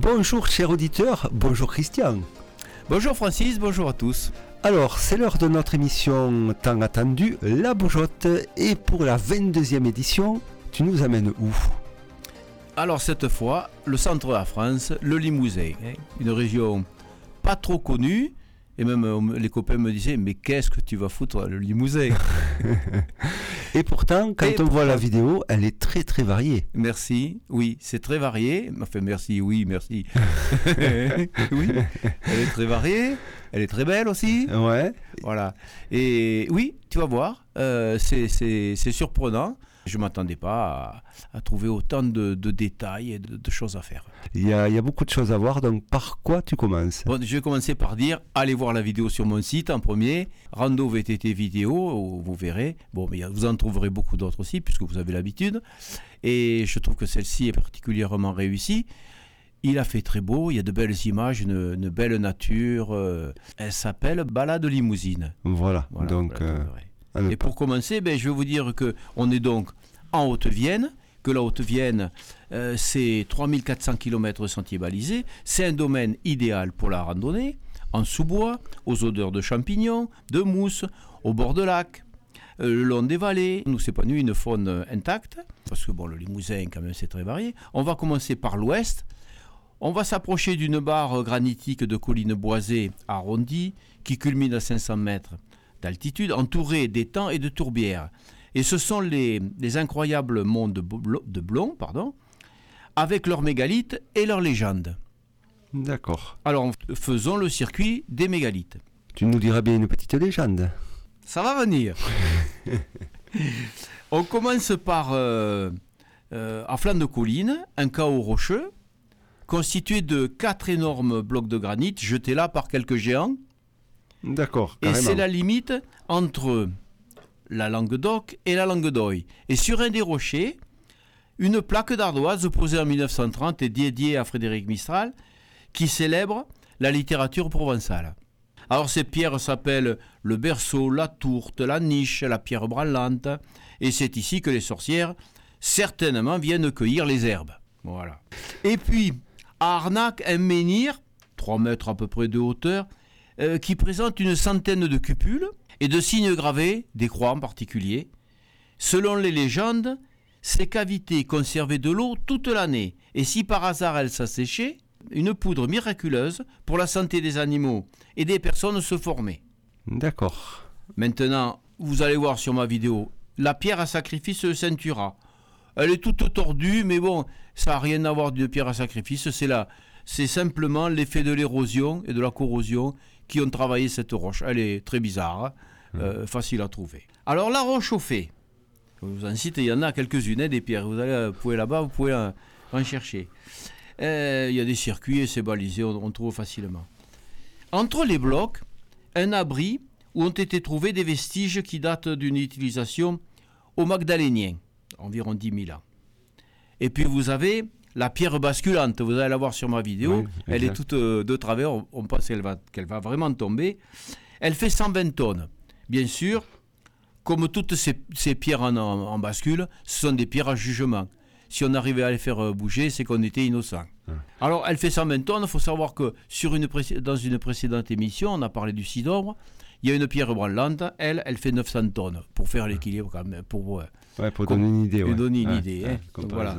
Bonjour chers auditeurs, bonjour Christian. Bonjour Francis, bonjour à tous. Alors, c'est l'heure de notre émission tant attendue, La Bougeotte. Et pour la 22e édition, tu nous amènes où? Alors cette fois, le centre de la France, le Limousin, une région pas trop connue. Et même les copains me disaient, mais qu'est-ce que tu vas foutre le Limousin? Et pourtant, quand on voit la vidéo, elle est très très variée. Merci, oui, c'est très varié. Enfin, merci, oui, merci. Oui, elle est très variée, elle est très belle aussi. Ouais. Voilà. Et oui, tu vas voir, c'est surprenant. Je ne m'attendais pas à trouver autant de détails et de choses à faire. Il y a beaucoup de choses à voir, donc par quoi tu commences? Bon, je vais commencer par dire, allez voir la vidéo sur mon site en premier, Rando VTT Vidéo, vous verrez. Bon, mais vous en trouverez beaucoup d'autres aussi, puisque vous avez l'habitude. Et je trouve que celle-ci est particulièrement réussie. Il a fait très beau, il y a de belles images, une belle nature. Elle s'appelle Balade Limousine. Voilà donc... Et pour commencer, je vais vous dire qu'on est donc en Haute-Vienne, que la Haute-Vienne, c'est 3400 km de sentiers balisés. C'est un domaine idéal pour la randonnée, en sous-bois, aux odeurs de champignons, de mousse, au bord de lacs, le long des vallées. Nous s'épanouit une faune intacte, parce que le Limousin, quand même, c'est très varié. On va commencer par l'ouest. On va s'approcher d'une barre granitique de collines boisées arrondies, qui culmine à 500 mètres d'altitude, entourée d'étangs et de tourbières. Et ce sont les incroyables monts de Blon, avec leurs mégalithes et leurs légendes. D'accord. Alors, faisons le circuit des mégalithes. Tu nous diras bien une petite légende. Ça va venir. On commence par, à flanc de colline, un chaos rocheux, constitué de 4 énormes blocs de granit, jetés là par quelques géants. D'accord, carrément. Et c'est la limite entre la Languedoc et la Languedoy. Et sur un des rochers, une plaque d'ardoise posée en 1930 et dédiée à Frédéric Mistral, qui célèbre la littérature provençale. Alors ces pierres s'appellent le berceau, la tourte, la niche, la pierre branlante, et c'est ici que les sorcières, certainement, viennent cueillir les herbes. Voilà. Et puis, à Arnac, un menhir, 3 mètres à peu près de hauteur, qui présente une centaine de cupules et de signes gravés, des croix en particulier. Selon les légendes, ces cavités conservaient de l'eau toute l'année, et si par hasard elles s'asséchaient, une poudre miraculeuse pour la santé des animaux et des personnes se formait. D'accord. Maintenant, vous allez voir sur ma vidéo, la pierre à sacrifice se ceintura. Elle est toute tordue, mais bon, ça n'a rien à voir d'une pierre à sacrifice, c'est simplement l'effet de l'érosion et de la corrosion qui ont travaillé cette roche. Elle est très bizarre, facile à trouver. Alors la roche chauffée, je vous en cite, il y en a quelques-unes, des pierres. Vous pouvez là-bas, vous pouvez en chercher. Il y a des circuits et c'est balisé, on trouve facilement. Entre les blocs, un abri où ont été trouvés des vestiges qui datent d'une utilisation aux Magdaléniens, environ 10 000 ans. Et puis vous avez la pierre basculante, vous allez la voir sur ma vidéo, oui, elle est toute de travers, on pense qu'elle va vraiment tomber. Elle fait 120 tonnes. Bien sûr, comme toutes ces pierres en bascule, ce sont des pierres à jugement. Si on arrivait à les faire bouger, c'est qu'on était innocent. Alors, elle fait 120 tonnes, il faut savoir que dans une précédente émission, on a parlé du Cidobre, il y a une pierre branlante, elle fait 900 tonnes, pour faire l'équilibre quand même, pour donner une idée. Donner une idée. Donc, voilà.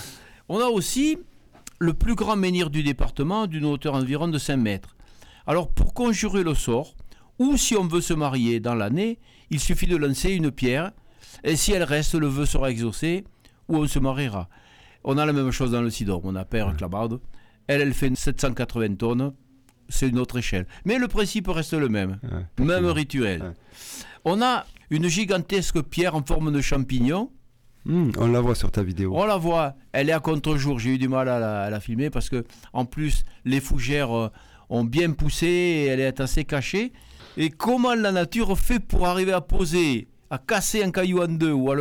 On a aussi le plus grand menhir du département, d'une hauteur environ de 5 mètres. Alors, pour conjurer le sort, ou si on veut se marier dans l'année, il suffit de lancer une pierre, et si elle reste, le vœu sera exaucé, ou on se mariera. On a la même chose dans le Cidobre, on a Père Clabarde. Elle fait 780 tonnes, c'est une autre échelle. Mais le principe reste le même, même rituel. On a une gigantesque pierre en forme de champignon. On la voit sur ta vidéo. On la voit, elle est à contre-jour, j'ai eu du mal à la filmer parce que en plus les fougères ont bien poussé et elle est assez cachée. Et comment la nature fait pour arriver à poser, à casser un caillou en deux ou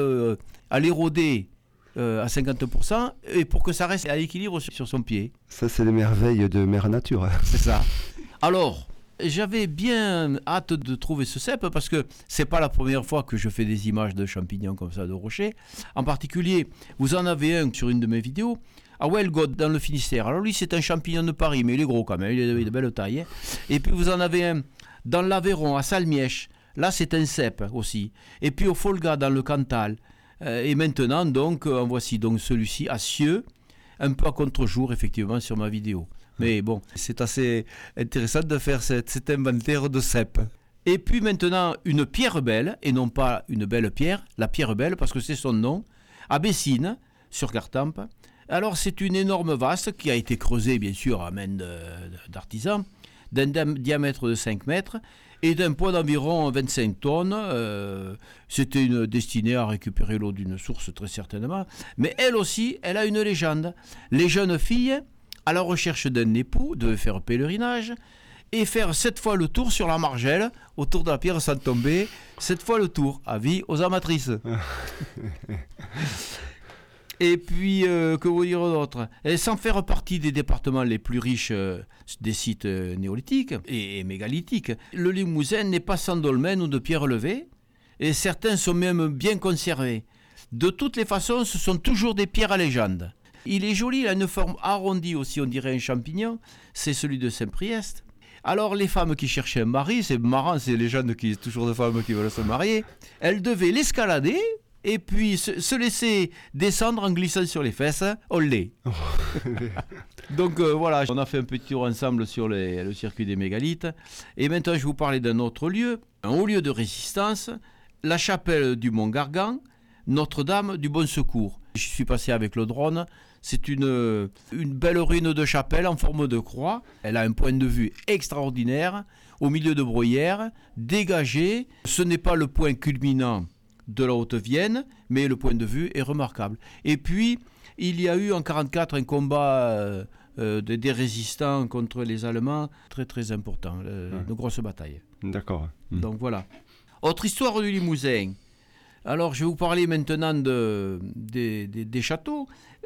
à l'éroder à 50% et pour que ça reste à l'équilibre sur son pied. Ça, c'est les merveilles de Mère Nature. C'est ça. Alors, j'avais bien hâte de trouver ce cep parce que c'est pas la première fois que je fais des images de champignons comme ça, de rochers. En particulier, vous en avez un sur une de mes vidéos à Welgodt, dans le Finistère. Alors lui, c'est un champignon de Paris, mais il est gros quand même, il est de belle taille. Hein. Et puis vous en avez un dans l'Aveyron, à Salmièche. Là, c'est un cèpe aussi. Et puis au Folga, dans le Cantal. Et maintenant, donc, en voici donc celui-ci à Cieux, un peu à contre-jour, effectivement, sur ma vidéo. Mais bon, c'est assez intéressant de faire cet inventaire de cèpes. Et puis maintenant, une pierre belle, et non pas une belle pierre, la pierre belle, parce que c'est son nom, à Bessines, sur Gartempe. Alors, c'est une énorme vase qui a été creusée, bien sûr, à main d'artisan, d'un diamètre de 5 mètres et d'un poids d'environ 25 tonnes. C'était destinée à récupérer l'eau d'une source, très certainement. Mais elle aussi, elle a une légende. Les jeunes filles, à la recherche d'un époux, devaient faire pèlerinage et faire 7 fois le tour sur la margelle, autour de la pierre sans tomber. 7 fois le tour, avis aux amatrices. Et puis, que vous dire d'autre ? Et sans faire partie des départements les plus riches des sites néolithiques et mégalithiques, le Limousin n'est pas sans dolmen ou de pierre levée, et certains sont même bien conservés. De toutes les façons, ce sont toujours des pierres à légende. Il est joli, il a une forme arrondie aussi, on dirait un champignon, c'est celui de Saint-Priest. Alors les femmes qui cherchaient un mari, c'est marrant, c'est les légendes qui toujours de femmes qui veulent se marier, elles devaient l'escalader, et puis se laisser descendre en glissant sur les fesses, olé. Donc voilà, on a fait un petit tour ensemble sur le circuit des mégalithes. Et maintenant, je vais vous parler d'un autre lieu, un haut lieu de résistance, la chapelle du Mont-Gargan, Notre-Dame du Bon Secours. Je suis passé avec le drone. C'est une belle ruine de chapelle en forme de croix. Elle a un point de vue extraordinaire, au milieu de bruyères, dégagé. Ce n'est pas le point culminant de la Haute-Vienne, mais le point de vue est remarquable. Et puis, il y a eu en 1944 un combat des résistants contre les Allemands très très important, une grosse bataille. D'accord. Donc voilà. Autre histoire du Limousin. Alors, je vais vous parler maintenant des châteaux.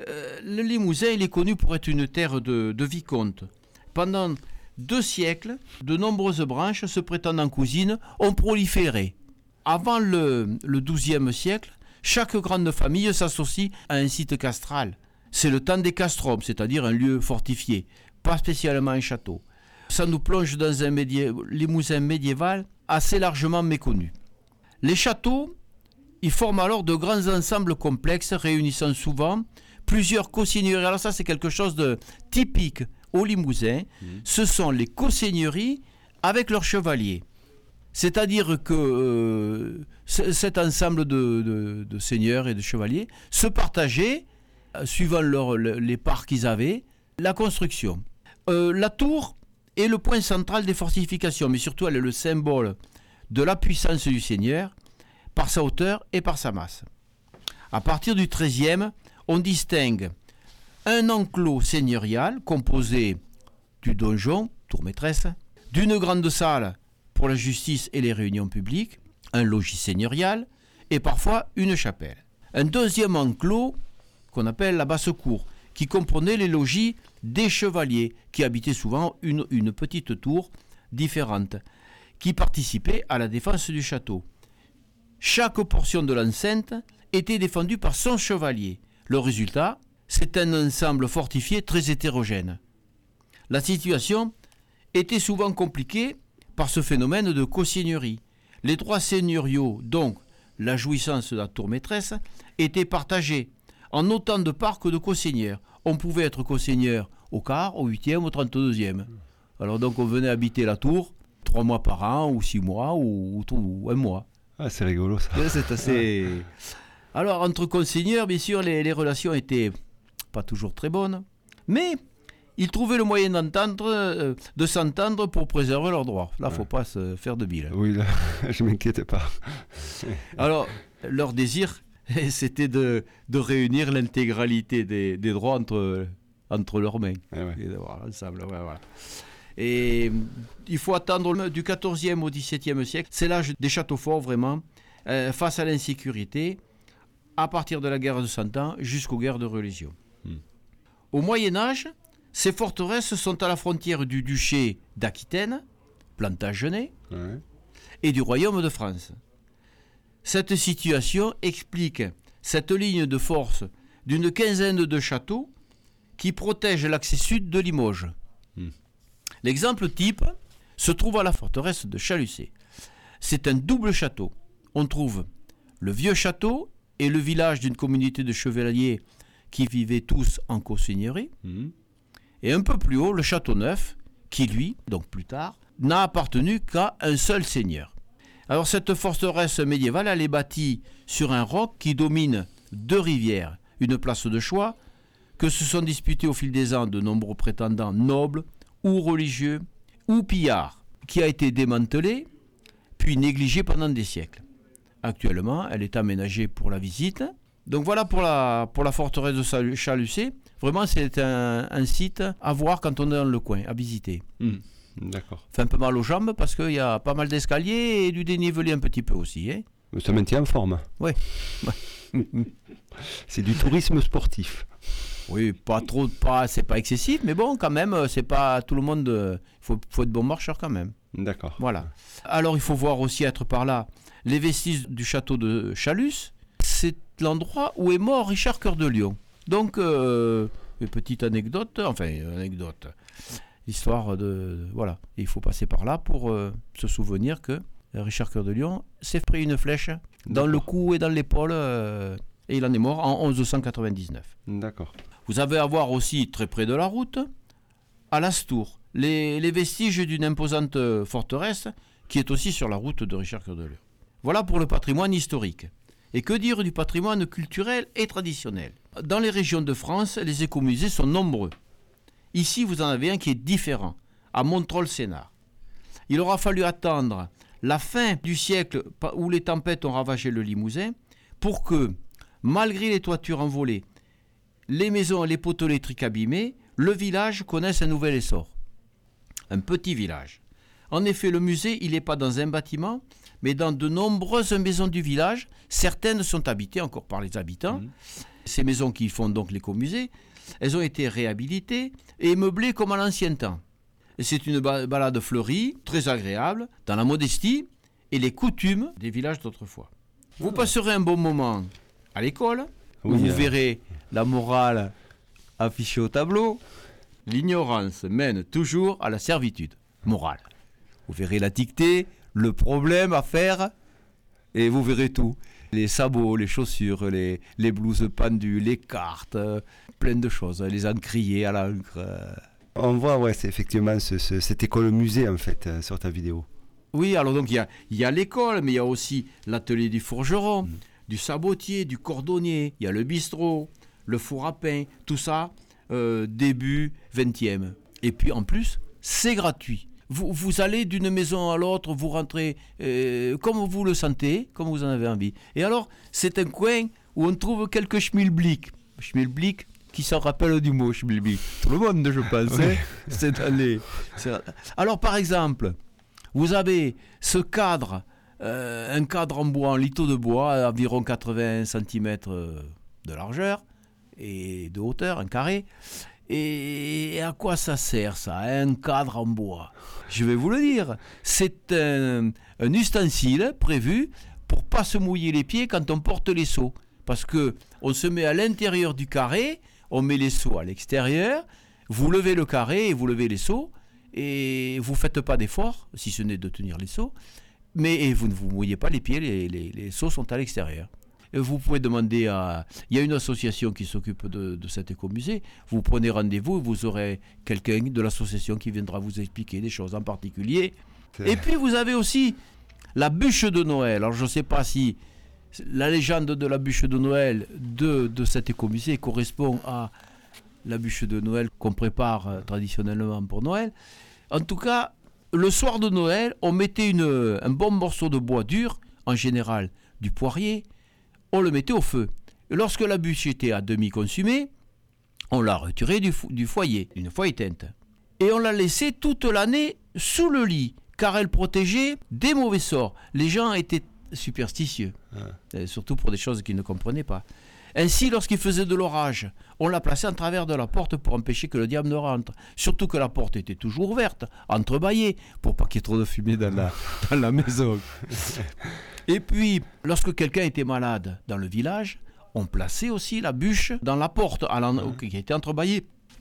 Le Limousin, il est connu pour être une terre de vicomtes. Pendant 2 siècles, de nombreuses branches se prétendant cousines ont proliféré. Avant le XIIe siècle, chaque grande famille s'associe à un site castral. C'est le temps des castrum, c'est-à-dire un lieu fortifié, pas spécialement un château. Ça nous plonge dans un Limousin médiéval assez largement méconnu. Les châteaux, ils forment alors de grands ensembles complexes réunissant souvent plusieurs co-seigneuries. Alors ça, c'est quelque chose de typique au Limousin. Ce sont les co-seigneuries avec leurs chevaliers. C'est-à-dire que cet ensemble de seigneurs et de chevaliers se partageaient, suivant les parts qu'ils avaient, la construction. La tour est le point central des fortifications, mais surtout elle est le symbole de la puissance du seigneur, par sa hauteur et par sa masse. À partir du XIIIe, on distingue un enclos seigneurial composé du donjon, tour maîtresse, d'une grande salle pour la justice et les réunions publiques, un logis seigneurial et parfois une chapelle. Un deuxième enclos qu'on appelle la basse-cour, qui comprenait les logis des chevaliers, qui habitaient souvent une petite tour différente, qui participait à la défense du château. Chaque portion de l'enceinte était défendue par son chevalier. Le résultat, c'est un ensemble fortifié très hétérogène. La situation était souvent compliquée par ce phénomène de co-seigneurie. Les droits seigneuriaux, donc la jouissance de la tour maîtresse, étaient partagés en autant de parts que de co-seigneurs. On pouvait être co-seigneur au quart, au 8e, au 32e. Alors donc on venait habiter la tour 3 mois par an, ou 6 mois, ou 1 mois. Ah, c'est rigolo ça. C'est assez... Alors entre co-seigneurs, bien sûr, les relations étaient pas toujours très bonnes, mais ils trouvaient le moyen de s'entendre pour préserver leurs droits. Là, il ne faut pas se faire de bile. Oui, là, je ne m'inquiète pas. Alors, leur désir, c'était de réunir l'intégralité des droits entre leurs mains. Et d'avoir ensemble, voilà. Et il faut attendre du XIVe au XVIIe siècle. C'est l'âge des châteaux forts, vraiment, face à l'insécurité, à partir de la guerre de Cent Ans jusqu'aux guerres de religion. Au Moyen-Âge, ces forteresses sont à la frontière du duché d'Aquitaine, Plantagenet, et du royaume de France. Cette situation explique cette ligne de force d'une quinzaine de châteaux qui protège l'accès sud de Limoges. L'exemple type se trouve à la forteresse de Chalucé. C'est un double château. On trouve le vieux château et le village d'une communauté de chevaliers qui vivaient tous en co-seigneurie. Et un peu plus haut, le château neuf, qui lui, donc plus tard, n'a appartenu qu'à un seul seigneur. Alors cette forteresse médiévale, elle est bâtie sur un roc qui domine 2 rivières, une place de choix, que se sont disputées au fil des ans de nombreux prétendants nobles ou religieux ou pillards, qui a été démantelée puis négligée pendant des siècles. Actuellement, elle est aménagée pour la visite. Donc voilà pour la forteresse de Chalucé. Vraiment, c'est un site à voir quand on est dans le coin, à visiter. D'accord. Fait un peu mal aux jambes parce qu'il y a pas mal d'escaliers et du dénivelé un petit peu aussi. Hein. Ça maintient en forme. Oui. C'est du tourisme sportif. Oui, c'est pas excessif, mais bon, quand même, c'est pas tout le monde. Il faut être bon marcheur quand même. D'accord. Voilà. Alors, il faut voir aussi être par là les vestiges du château de Chalus. C'est l'endroit où est mort Richard Cœur de Lion. Donc, une petite anecdote, l'histoire de... Voilà, il faut passer par là pour se souvenir que Richard Cœur de Lion s'est pris une flèche dans le cou et dans l'épaule et il en est mort en 1199. D'accord. Vous avez à voir aussi, très près de la route, à Lastour, les vestiges d'une imposante forteresse qui est aussi sur la route de Richard Cœur de Lion. Voilà pour le patrimoine historique. Et que dire du patrimoine culturel et traditionnel ? Dans les régions de France, les écomusées sont nombreux. Ici, vous en avez un qui est différent, à Montreuil-Sénart. Il aura fallu attendre la fin du siècle où les tempêtes ont ravagé le Limousin pour que, malgré les toitures envolées, les maisons et les poteaux électriques abîmés, le village connaisse un nouvel essor. Un petit village. En effet, le musée, il n'est pas dans un bâtiment, mais dans de nombreuses maisons du village. Certaines sont habitées encore par les habitants. Ces maisons qui font donc l'écomusée, elles ont été réhabilitées et meublées comme à l'ancien temps. Et c'est une balade fleurie, très agréable, dans la modestie et les coutumes des villages d'autrefois. Vous passerez un bon moment à l'école, où vous verrez la morale affichée au tableau. L'ignorance mène toujours à la servitude. Morale. Vous verrez la dictée, le problème à faire, et vous verrez tout. Les sabots, les chaussures, les blouses pendues, les cartes, plein de choses, les encriers à l'encre. On voit, c'est effectivement cette école-musée, en fait, sur ta vidéo. Oui, alors donc il y a l'école, mais il y a aussi l'atelier du forgeron, du sabotier, du cordonnier, il y a le bistrot, le four à pain, tout ça, début 20e. Et puis en plus, c'est gratuit. Vous allez d'une maison à l'autre, vous rentrez comme vous le sentez, comme vous en avez envie. Et alors, c'est un coin où on trouve quelques schmilblick. Schmilblick, qui s'en rappelle du mot schmilblick. Tout le monde, je pense. Hein. Alors, par exemple, vous avez ce cadre, un cadre en bois, en liteau de bois, environ 80 cm de largeur et de hauteur, un carré. Et à quoi ça sert ça, un cadre en bois ? Je vais vous le dire, c'est un ustensile prévu pour ne pas se mouiller les pieds quand on porte les seaux. Parce qu'on se met à l'intérieur du carré, on met les seaux à l'extérieur, vous levez le carré et vous levez les seaux, et vous ne faites pas d'effort, si ce n'est de tenir les seaux, mais vous ne vous mouillez pas les pieds, les seaux sont à l'extérieur. Vous pouvez demander il y a une association qui s'occupe de cet écomusée. Vous prenez rendez-vous et vous aurez quelqu'un de l'association qui viendra vous expliquer des choses en particulier. Et puis vous avez aussi la bûche de Noël. Alors je ne sais pas si la légende de la bûche de Noël de cet écomusée correspond à la bûche de Noël qu'on prépare traditionnellement pour Noël. En tout cas, le soir de Noël, on mettait un bon morceau de bois dur, en général du poirier, on le mettait au feu. Et lorsque la bûche était à demi consumée, on la retirait du foyer, une fois éteinte. Et on la laissait toute l'année sous le lit, car elle protégeait des mauvais sorts. Les gens étaient superstitieux, surtout pour des choses qu'ils ne comprenaient pas. Ainsi, lorsqu'il faisait de l'orage, on la plaçait en travers de la porte pour empêcher que le diable ne rentre. Surtout que la porte était toujours ouverte, entrebâillée, pour pas qu'il y ait trop de fumée dans la maison. Et puis, lorsque quelqu'un était malade dans le village, on plaçait aussi la bûche dans la porte qui était entrebâillée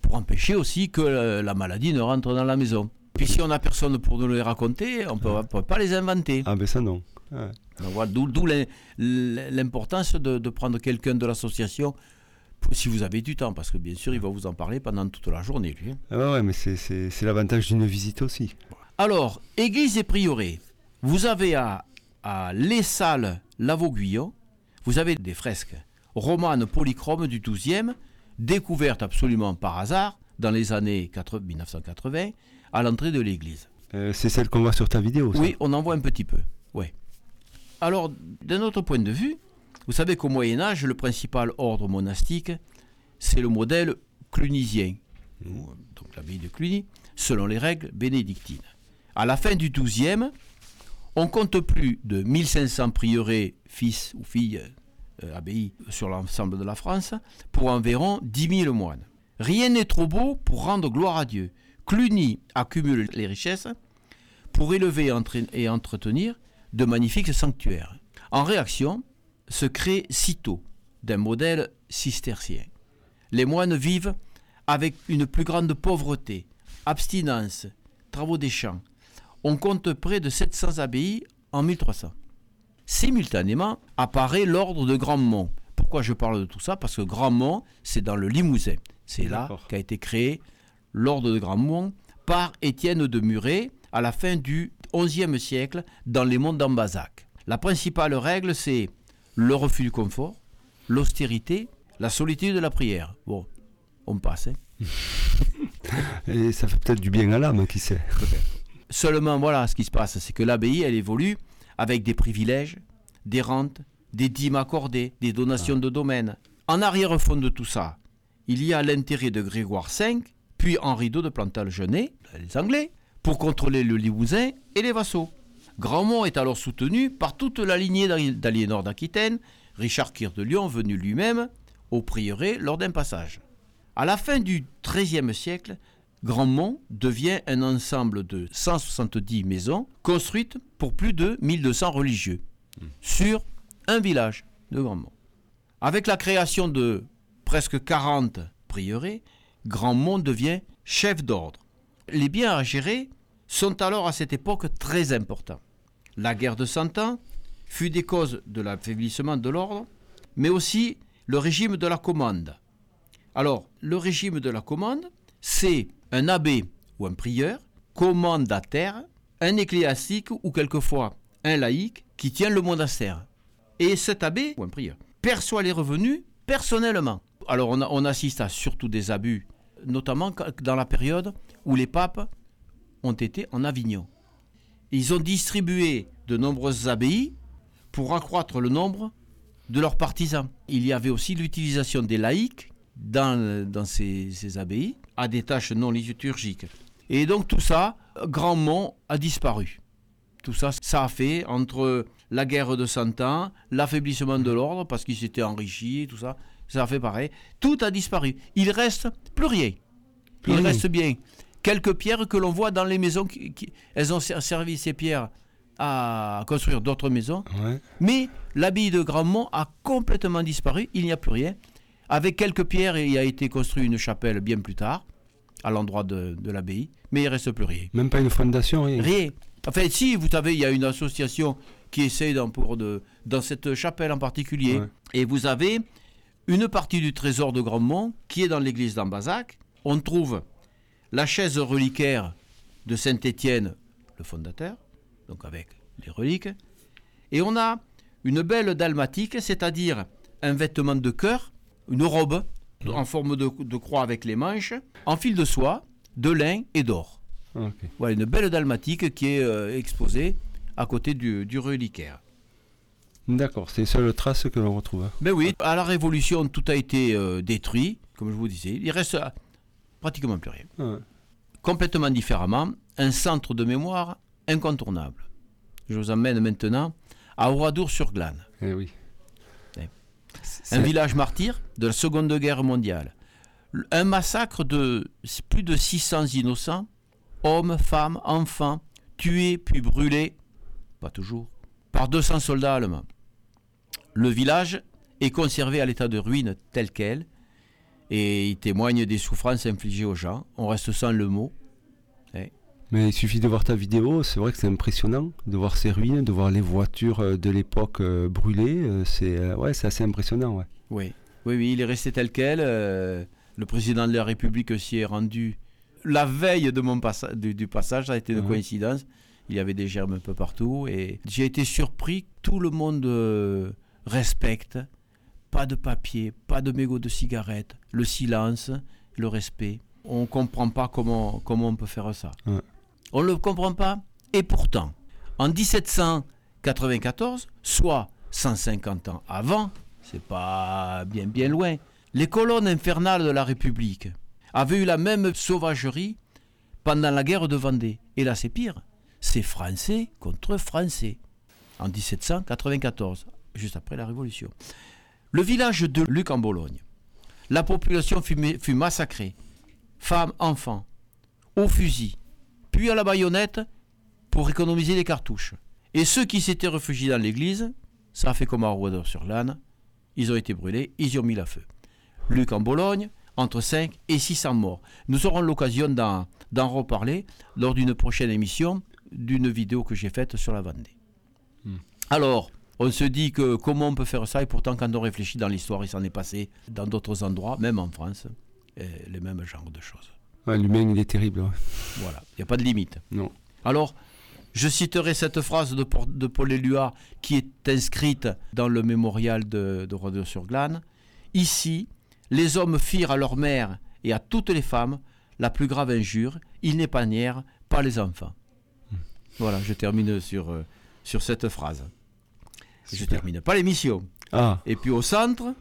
pour empêcher aussi que la maladie ne rentre dans la maison. Puis si on n'a personne pour nous les raconter, on ne peut pas les inventer. Ah ben ça non. Ouais. Donc, voilà, d'où l'importance de prendre quelqu'un de l'association si vous avez du temps, parce que bien sûr il va vous en parler pendant toute la journée lui. Ah ouais, mais c'est l'avantage d'une visite aussi. Alors, église et prieuré, vous avez à Les Salles Lavaux-Guyon, vous avez des fresques romanes polychromes du XIIe, découvertes absolument par hasard dans les années 1980 à l'entrée de l'église. C'est celle qu'on voit sur ta vidéo, ça? Oui, on en voit un petit peu, oui. Alors, d'un autre point de vue, vous savez qu'au Moyen-Âge, le principal ordre monastique, c'est le modèle clunisien, donc l'abbaye de Cluny, selon les règles bénédictines. À la fin du XIIe, on compte plus de 1500 prieurés, fils ou filles, abbayes sur l'ensemble de la France, pour environ 10 000 moines. Rien n'est trop beau pour rendre gloire à Dieu. Cluny accumule les richesses pour élever et entretenir de magnifiques sanctuaires. En réaction, se crée Cîteaux, d'un modèle cistercien. Les moines vivent avec une plus grande pauvreté, abstinence, travaux des champs. On compte près de 700 abbayes en 1300. Simultanément, apparaît l'ordre de Grandmont. Pourquoi je parle de tout ça? Parce que Grandmont, c'est dans le Limousin. C'est là qu'a été créé l'ordre de Grandmont par Étienne de Muret à la fin du XIe siècle dans les monts d'Ambazac. La principale règle, c'est le refus du confort, l'austérité, la solitude de la prière. Bon, on passe. Et ça fait peut-être du bien à l'âme, qui sait. Seulement, voilà ce qui se passe, c'est que l'abbaye, elle évolue avec des privilèges, des rentes, des dîmes accordées, des donations de domaines. En arrière-fond de tout ça, il y a l'intérêt de Grégoire V, puis Henri II de Plantagenet, les Anglais, pour contrôler le Limousin et les vassaux. Grandmont est alors soutenu par toute la lignée d'Aliénor d'Aquitaine, Richard Quire de Lyon venu lui-même au prieuré lors d'un passage. À la fin du XIIIe siècle, Grandmont devient un ensemble de 170 maisons construites pour plus de 1200 religieux sur un village de Grandmont. Avec la création de presque 40 prieurés, Grandmont devient chef d'ordre. Les biens à gérer sont alors à cette époque très importants. La guerre de Cent Ans fut des causes de l'affaiblissement de l'ordre, mais aussi le régime de la commande. Alors, le régime de la commande, c'est un abbé ou un prieur, commandataire, un ecclésiastique ou quelquefois un laïc qui tient le monastère. Et cet abbé ou un prieur perçoit les revenus personnellement. Alors, on assiste à surtout des abus, notamment dans la période où les papes ont été en Avignon. Ils ont distribué de nombreuses abbayes pour accroître le nombre de leurs partisans. Il y avait aussi l'utilisation des laïcs dans ces abbayes à des tâches non liturgiques. Et donc tout ça, Grandmont a disparu. Tout ça, ça a fait entre la guerre de Cent Ans, l'affaiblissement de l'ordre parce qu'il s'était enrichi, tout ça, ça a fait pareil. Tout a disparu. Il reste plus rien. Il reste bien quelques pierres que l'on voit dans les maisons. Elles ont servi ces pierres à construire d'autres maisons. Ouais. Mais l'abbaye de Grandmont a complètement disparu. Il n'y a plus rien. Avec quelques pierres, il a été construit une chapelle bien plus tard, à l'endroit de l'abbaye. Mais il ne reste plus rien. Même pas une fondation, rien. Rien. Enfin, si, vous savez, il y a une association qui essaye dans cette chapelle en particulier. Ouais. Et vous avez une partie du trésor de Grandmont qui est dans l'église d'Ambazac. On trouve la chaise reliquaire de Saint-Étienne, le fondateur, donc avec les reliques. Et on a une belle dalmatique, c'est-à-dire un vêtement de cœur, une robe en forme de croix avec les manches, en fil de soie, de lin et d'or. Okay. Voilà, une belle dalmatique qui est exposée à côté du reliquaire. D'accord, c'est les seules traces que l'on retrouve. Ben oui, à la Révolution, tout a été détruit, comme je vous disais. Il reste pratiquement plus rien. Ouais. Complètement différemment, un centre de mémoire incontournable. Je vous emmène maintenant à Oradour-sur-Glane. Eh oui. Un village martyr de la Seconde Guerre mondiale. Un massacre de plus de 600 innocents, hommes, femmes, enfants, tués puis brûlés, pas toujours, par 200 soldats allemands. Le village est conservé à l'état de ruine tel quel, Et il témoigne des souffrances infligées aux gens. On reste sans le mot. Mais il suffit de voir ta vidéo, c'est vrai que c'est impressionnant de voir ces ruines, de voir les voitures de l'époque brûlées. C'est assez impressionnant. Ouais. Oui, il est resté tel quel. Le président de la République s'y est rendu la veille de mon du passage. Ça a été une coïncidence. Il y avait des germes un peu partout. Et j'ai été surpris. Tout le monde respecte. Pas de papier, pas de mégots de cigarettes. Le silence, le respect. On ne comprend pas comment on peut faire ça. Ouais. On ne le comprend pas. Et pourtant, en 1794, soit 150 ans avant, c'est pas bien loin, les colonnes infernales de la République avaient eu la même sauvagerie pendant la guerre de Vendée. Et là, c'est pire. C'est Français contre Français. En 1794, juste après la Révolution. Le village de Luc en Bologne. La population fut massacrée. Femmes, enfants, au fusil, puis à la baïonnette pour économiser les cartouches. Et ceux qui s'étaient réfugiés dans l'église, ça a fait comme à Rodeur-sur-Glane, ils ont été brûlés, ils y ont mis la feu. Luc en Bologne, entre 5 et 600 morts. Nous aurons l'occasion d'en reparler lors d'une prochaine émission d'une vidéo que j'ai faite sur la Vendée. Alors, on se dit que comment on peut faire ça, et pourtant quand on réfléchit dans l'histoire, il s'en est passé dans d'autres endroits, même en France, les mêmes genres de choses. Ouais, l'humain, il est terrible. Ouais. Voilà, il n'y a pas de limite. Non. Alors, je citerai cette phrase de Paul Éluard qui est inscrite dans le mémorial de Rodeur-sur-Glane. Ici, les hommes firent à leur mère et à toutes les femmes la plus grave injure. Ils n'épargnèrent pas les enfants. Voilà, je termine sur cette phrase. Super. Je ne termine pas l'émission. Et puis au centre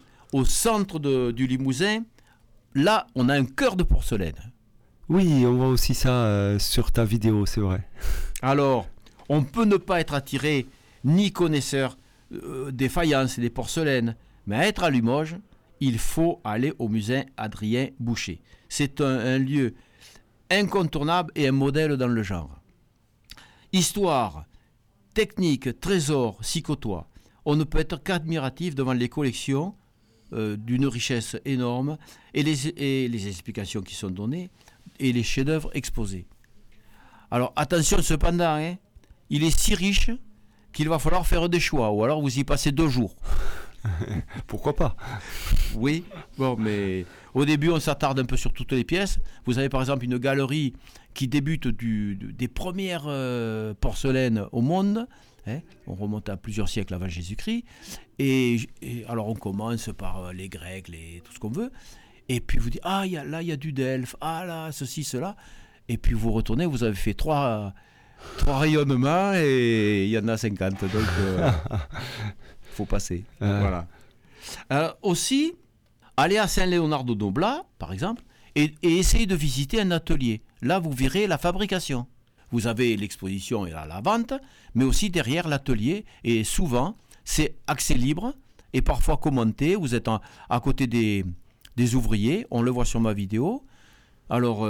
du Limousin, là, on a un cœur de porcelaine. Oui, on voit aussi ça sur ta vidéo, c'est vrai. Alors, on peut ne pas être attiré ni connaisseur des faïences et des porcelaines, mais à être à Limoges, il faut aller au musée Adrien Boucher. C'est un lieu incontournable et un modèle dans le genre. Histoire, technique, trésor s'y côtoient. On ne peut être qu'admiratif devant les collections d'une richesse énorme et les explications qui sont données et les chefs-d'œuvre exposés. Alors attention cependant, il est si riche qu'il va falloir faire des choix, ou alors vous y passez 2 jours. Pourquoi pas ? Oui, bon, mais au début on s'attarde un peu sur toutes les pièces. Vous avez par exemple une galerie qui débute des premières porcelaines au monde. On remonte à plusieurs siècles avant Jésus-Christ. Et alors on commence par les Grecs, tout ce qu'on veut. Et puis vous dites, là il y a du Delphes, là ceci, cela. Et puis vous retournez, vous avez fait 3 rayonnements et il y en a 50. Donc faut passer. Voilà. Alors, aussi, allez à Saint-Léonard-de-Noblat, par exemple, et essayez de visiter un atelier. Là, vous verrez la fabrication. Vous avez l'exposition et la vente, mais aussi derrière l'atelier. Et souvent, c'est accès libre et parfois commenté. Vous êtes à côté des ouvriers. On le voit sur ma vidéo. Alors,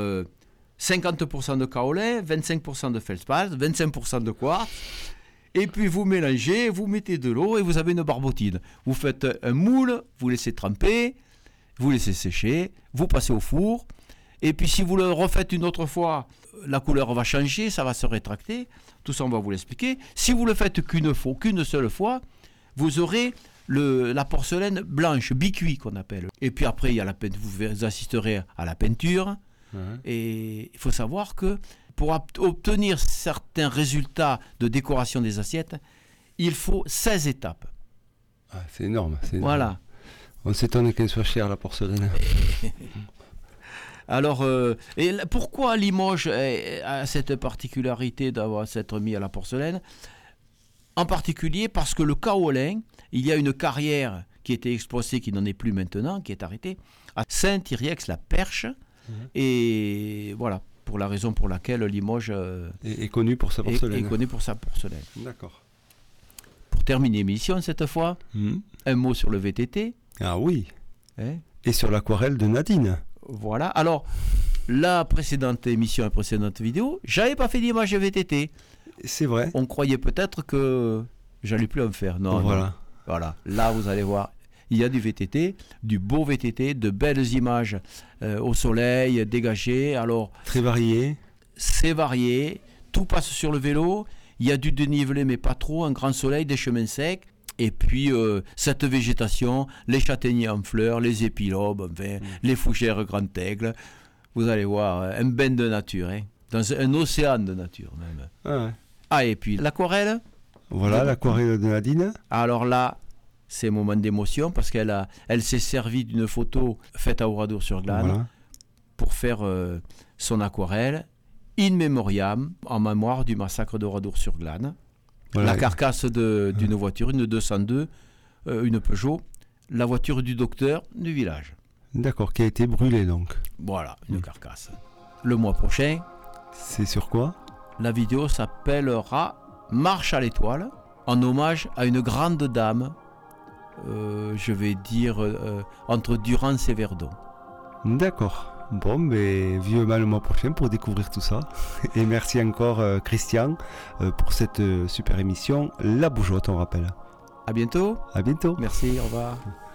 50% de kaolin, 25% de feldspath, 25% de quartz. Et puis vous mélangez, vous mettez de l'eau et vous avez une barbotine. Vous faites un moule, vous laissez tremper, vous laissez sécher, vous passez au four. Et puis si vous le refaites une autre fois, la couleur va changer, ça va se rétracter. Tout ça, on va vous l'expliquer. Si vous le faites qu'une seule fois, vous aurez la porcelaine blanche, bicuit qu'on appelle. Et puis après, il y a vous assisterez à la peinture. Et il faut savoir que pour obtenir certains résultats de décoration des assiettes, il faut 16 étapes. C'est énorme. Voilà. On s'étonne qu'elle soit chère, la porcelaine. Alors, pourquoi Limoges a cette particularité s'être mis à la porcelaine ? En particulier parce que le kaolin, il y a une carrière qui était exploitée, qui n'en est plus maintenant, qui est arrêtée, à Saint-Yrieix-la-Perche. Et voilà, pour la raison pour laquelle Limoges est connu pour sa porcelaine. Est connu pour sa porcelaine. D'accord. Pour terminer l'émission cette fois, un mot sur le VTT. Ah oui. Et sur l'aquarelle de Nadine. Voilà. Alors, la précédente émission, la précédente vidéo, j'avais pas fait d'image VTT. C'est vrai. On croyait peut-être que j'allais plus en faire. Non. Voilà. Non. Voilà. Là, vous allez voir, il y a du VTT, du beau VTT, de belles images au soleil, dégagées. Alors, Très varié. c'est varié, tout passe sur le vélo, il y a du dénivelé mais pas trop, un grand soleil, des chemins secs, et puis cette végétation, les châtaigniers en fleurs, les épilobes, enfin, les fougères grand aigle, vous allez voir, un bain de nature, hein, dans un océan de nature même. Ah, ouais. Ah, et puis l'aquarelle, Voilà l'aquarelle de Nadine. alors là, c'est un moment d'émotion parce elle s'est servie d'une photo faite à Oradour-sur-Glane Voilà. pour faire son aquarelle in memoriam, en mémoire du massacre d'Oradour-sur-Glane. Voilà. La carcasse d'une voiture, une 202, une Peugeot, la voiture du docteur du village. D'accord, qui a été brûlée donc. Voilà, une carcasse. Le mois prochain, C'est sur quoi? la vidéo s'appellera Marche à l'étoile, en hommage à une grande dame, je vais dire entre Durance et Verdon. D'accord. Bon, mais vivement le mois prochain pour découvrir tout ça. Et merci encore Christian pour cette super émission. La Bougeotte, on rappelle. À bientôt. À bientôt. Merci, au revoir.